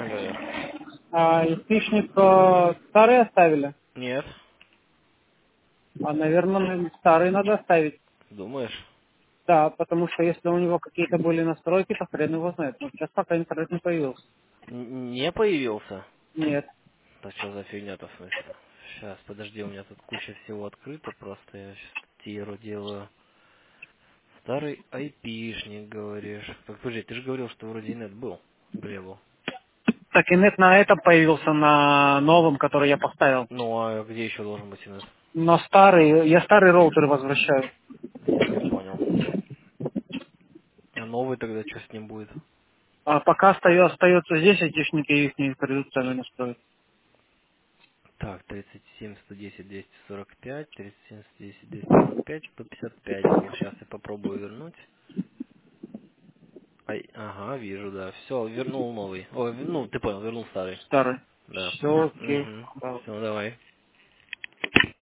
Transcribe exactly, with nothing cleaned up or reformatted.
МВР. А эпишник э, старый оставили? Нет. А, наверное, старый надо оставить. Думаешь? Да, потому что если у него какие-то были настройки, то хрен его знает. Но сейчас пока интернет не появился. Н- Не появился? Нет. Да что за фигня-то в смысле? Сейчас, подожди, у меня тут куча всего открыто, просто я сейчас тиру делаю. Старый айпишник, говоришь. Так, подожди, ты же говорил, что вроде нет был. Глебу. Так и нет на это появился на новом, который я поставил. Ну, а где еще должен быть инет? Но старый, я старый роутер возвращаю. Я понял. А новый тогда что с ним будет? А пока остается, остается здесь, айтишники их не придут цены настроить. Так, тридцать семь, сто десять, двести сорок пять, тридцать семь, сто десять, двести сорок пять, сто пятьдесят пять был. Сейчас я попробую вернуть. Ай, ага, вижу, да. Все, вернул новый. Ой, вер- ну, ты понял, вернул старый. Старый. Да. Все окей. Угу. Все, давай.